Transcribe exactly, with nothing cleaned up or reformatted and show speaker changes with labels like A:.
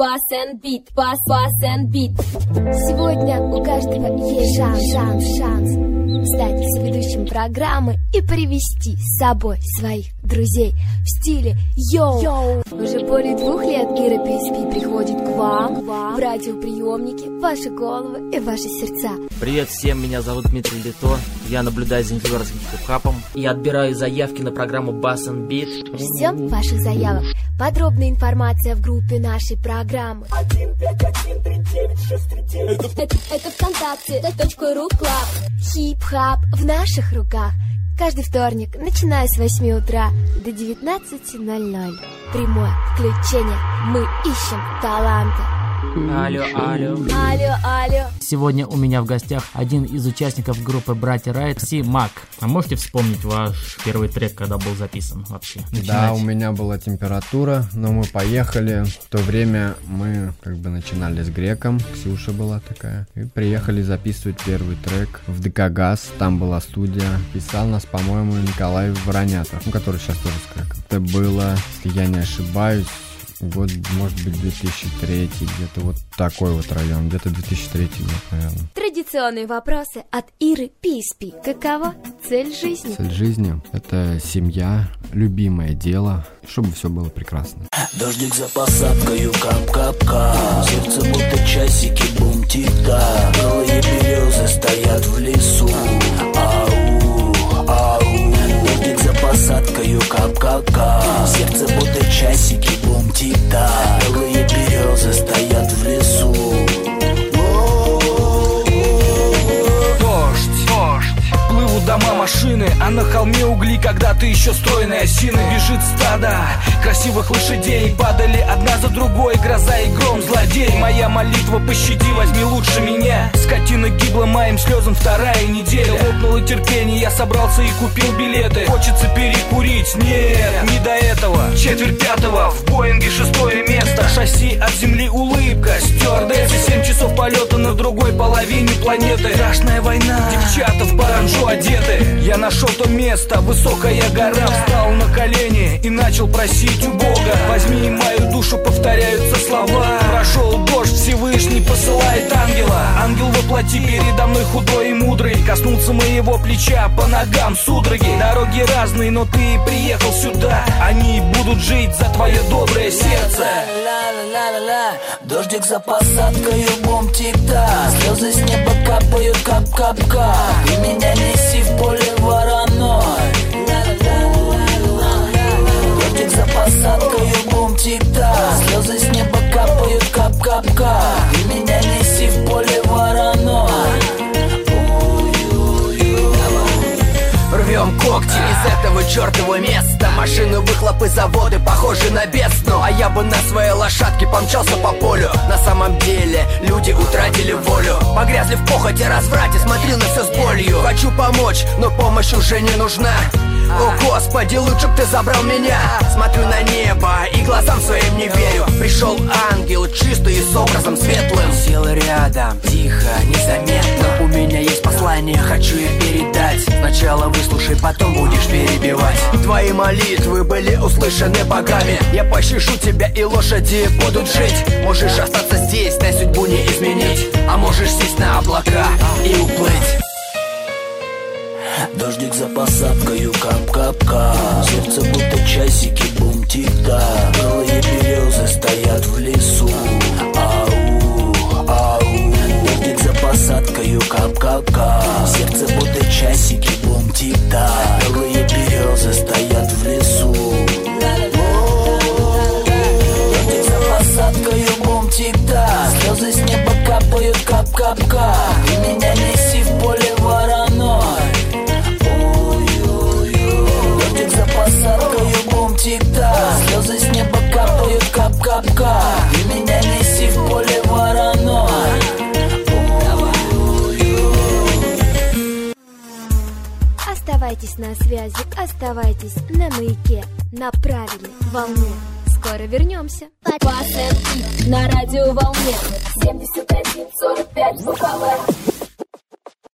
A: Bass and Beat, Bass, Bass and Beat. Сегодня у каждого есть шанс, шанс, шанс стать соведущим программы и привести с собой своих друзей в стиле йоу. йоу. Уже более двух лет Ира пи эс пи приходит к вам, к вам в радиоприемники, в ваши головы и ваши сердца.
B: Привет всем, меня зовут Дмитрий Лито. Я наблюдаю за нью-йоркским хип-хапом и отбираю заявки на программу Bass and Beat.
A: Ждем ваших заявок. Подробная информация в группе нашей программы. Это, это ВКонтакте, точка ру клаб. Хип-хап в наших руках. Каждый вторник, начиная с восьми утра до девятнадцати ноль-ноль. Прямое включение. Мы ищем таланты.
B: Алло, алло.
A: Алло, алло.
B: Сегодня у меня в гостях один из участников группы «Братья Райт», Си Мак. А можете вспомнить ваш первый трек, когда был записан вообще? Начинать?
C: Да, у меня была температура, но мы поехали. В то время мы как бы начинали с Греком, Ксюша была такая. И приехали записывать первый трек в ДК ГАЗ, там была студия. Писал нас, по-моему, Николай Воронятов, ну, который сейчас тоже с Греком. Это было, если я не ошибаюсь, год, может быть, две тысячи третий, где-то вот такой вот район, где-то две тысячи третий год, наверное.
A: Традиционные вопросы от Иры пи эс пи. Какова цель жизни?
C: Цель жизни — это семья, любимое дело, чтобы все было прекрасно.
D: Дождик за посадкою, кап-кап-кап. Сердце будто часики, бум-тик-так. Голые березы стоят в лесу. Ау, ау. Дождик за посадкою, кап-кап-кап. Сердце будто часики, бум-тик-так. Голые березы стоят в лесу.
E: Плывут дома, машины, а на холме угли, когда-то еще стройные осины. Бежит стадо красивых лошадей, падали одна за другой, гроза и гром, злодей. Моя молитва, пощади, возьми лучше меня. Скотина гибла моим слезам вторая неделя. Лопнуло терпение, я собрался и купил билеты. Хочется перекурить, нет, не до этого. Четверть пятого, в Боинге шестое место. Шасси от земли улыбка, стюардессы. Семь часов полета на другой половине планеты. Страшная война, девчата в паранжу одеты. Я нашел то место, высокая гора. Встал на колени и начал просить у Бога: возьми мою душу, повторяются слова. Прошел дождь, Всевышний посылает ангела. Ангел воплоти передо мной худой и мудрый. Коснулся моего плеча, по ногам судороги. Дороги разные, но ты приехал сюда. Они будут жить за твое доброе сердце.
D: Дождик за посадкою, бум-тик-так. Слезы с неба капают, кап-кап-кап. И меня неси в поле вороной. Дождик за посадкою, бум-тик-так. Слезы с неба капают, кап-кап-кап. И меня неси в поле вороной.
F: Рвем когти из этого чертового места. Машины, выхлопы, заводы похожи на бездну. А я бы на своей лошадке помчался по полю. На самом деле люди утратили волю. Погрязли в похоти, разврате, смотрю на все с болью. Хочу помочь, но помощь уже не нужна. О, Господи, лучше б ты забрал меня. Смотрю на небо и глазам своим не верю. Пришел ангел, чистый и с образом светлым. Сел рядом, тихо, незаметно. У меня есть послание, хочу я передать. Сначала выслушай, потом будешь перебивать. Твои молитвы были услышаны богами. Я пощашу тебя, и лошади будут жить. Можешь остаться здесь, на судьбу не изменить. А можешь сесть на облака и уплыть.
D: Дождик за посадкою, кап-кап-кап. Сердце будто часики, бум-тик-так. Голые березы стоят в лесу. Ау, ау. Дождик за посадкою, кап-кап-кап. Сердце будто часики, бум-тик-так. Голые березы стоят в лесу. Дождик за посадкою, бум-тик-так. Слезы с неба капают, кап-кап-кап. И меня неси в поле вороной. За посадкою, бум-тик-так. Слезы с неба капают, кап-кап-кап. И меня неси в поле вороной.
A: Оставайтесь на связи, оставайтесь на маяке, на правильной волне. Скоро вернемся. Bass and Beat на радиоволне семьдесят один сорок пять ВКВ.